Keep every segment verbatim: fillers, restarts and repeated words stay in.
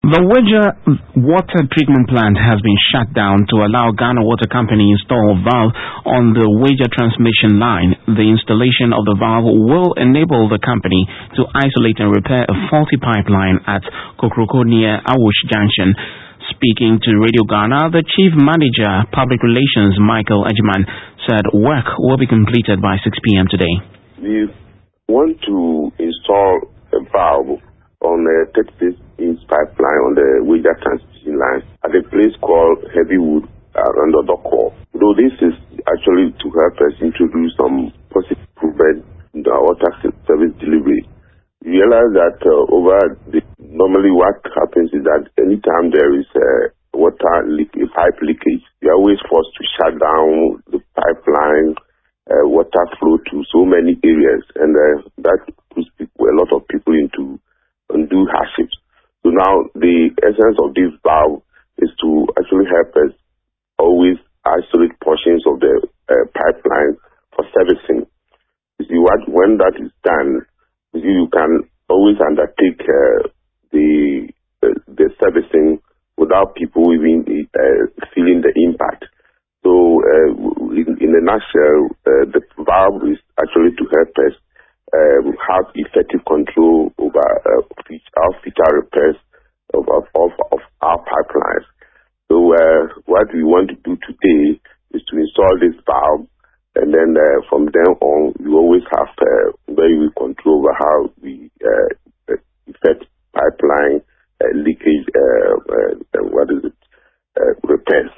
The Weja water treatment plant has been shut down to allow Ghana Water Company install valve on the Weja transmission line. The installation of the valve will enable the company to isolate and repair a faulty pipeline at Kokroko near Awush Junction. Speaking to Radio Ghana, the Chief Manager, Public Relations, Michael Ajiman, said work will be completed by six p.m. today. We want to install a valve on a thirty-six inch pipeline on the Weja transmission line at a place called Heavywood uh, under Dokor. Though this is actually to help us introduce some positive improvement in the water service delivery. We realize that uh, over the, normally what happens is that anytime there is a water leak, a pipe leakage, we are always forced to shut down the pipeline, uh, water flow to so many areas, and uh, that puts people, a lot of people into undue hardships. So now the essence of this valve is to actually help us always isolate portions of the uh, pipeline for servicing. You see, what when that is done, you, see, you can always undertake uh, the uh, the servicing without people even uh, feeling the impact. So, uh, in, in a nutshell, uh, the valve is actually to help us Um, have effective control over uh, our future repairs of, of, of, of our pipelines. So uh, what we want to do today is to install this valve, and then uh, from then on we always have uh, very good control over how we uh, effect pipeline uh, leakage, uh, uh, what is it, uh, repairs.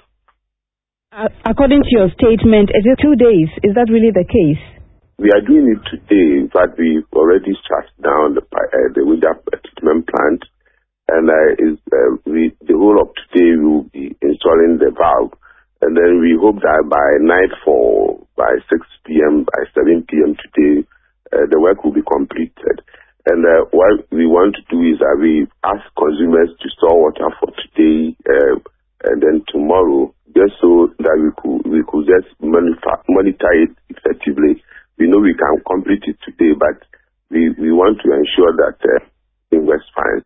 Uh, according to your statement, is it two days? Is that really the case? We are doing it today. In fact, we've already shut down the uh, the Weja treatment plant, and uh, is, uh, we, the whole of today we will be installing the valve, and then we hope that by nightfall, by six p.m., by seven p.m. today, uh, the work will be completed. And uh, what we want to do is that we ask consumers to store water for today uh, and then tomorrow, just so that we could we could just monitor, monitor it effectively. We know we can complete it today, but we, we want to ensure that uh, it works fine.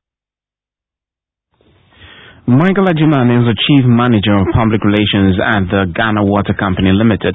Michael Ajiman is the Chief Manager of Public Relations at the Ghana Water Company Limited.